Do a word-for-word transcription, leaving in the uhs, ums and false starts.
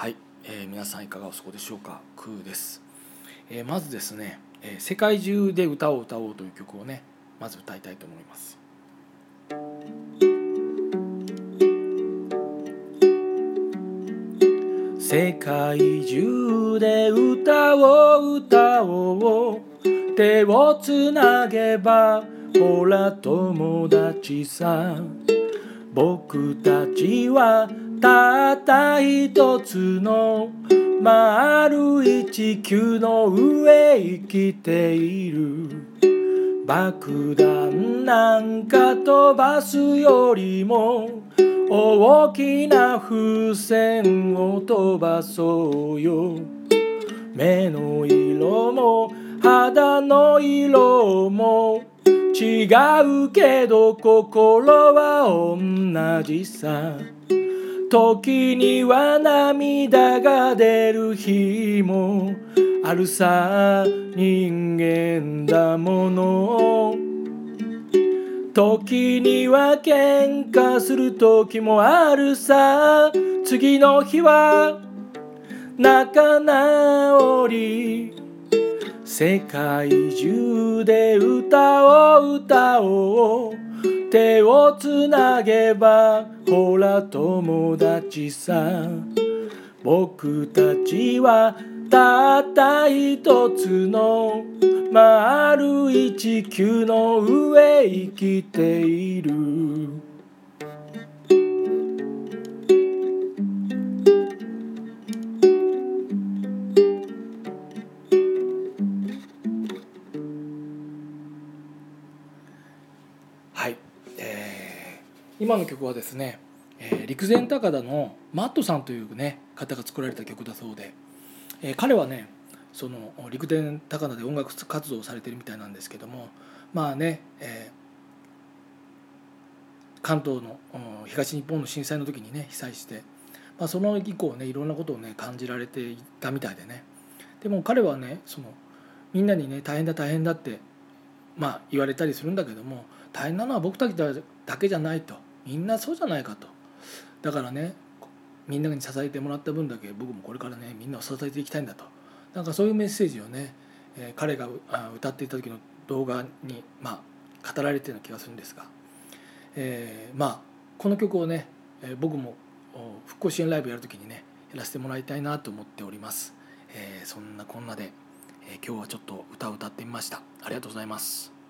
はい、えー、皆さんいかがお過ごしでしょうか。クーです。えー、まずですね、えー、世界中で歌を歌おうという曲をね、まず歌いたいと思います。世界中で歌を歌おう、手をつなげばほら友達さ。僕たちはたった一つの丸い地球の上生きている。爆弾なんか飛ばすよりも大きな風船を飛ばそうよ。目の色も肌の色も違うけど心は同じさ。時には涙が出る日もあるさ。人間だもの。時には喧嘩する時もあるさ。次の日は仲直り。世界中で歌を歌おう、手をつなげばほら友達さ。僕たちはたった一つの丸い地球の上生きている。はい、えー、今の曲はですね、えー、陸前高田のマットさんという、ね、方が作られた曲だそうで、えー、彼はねその陸前高田で音楽活動をされているみたいなんですけども、まあね、えー、関東の東日本の震災の時にね被災して、まあ、その以降ねいろんなことをね感じられていたみたいでね。でも彼はねそのみんなにね大変だ大変だってまあ言われたりするんだけども、大変なのは僕たちだけじゃないと、みんなそうじゃないかと。だからねみんなに支えてもらった分だけ僕もこれからねみんなを支えていきたいんだと、なんかそういうメッセージをね、えー、彼が歌っていた時の動画にまあ語られているような気がするんですが、えー、まあこの曲をね、えー、僕も復興支援ライブやる時にねやらせてもらいたいなと思っております。えー、そんなこんなで、えー、今日はちょっと歌を歌ってみました。ありがとうございます。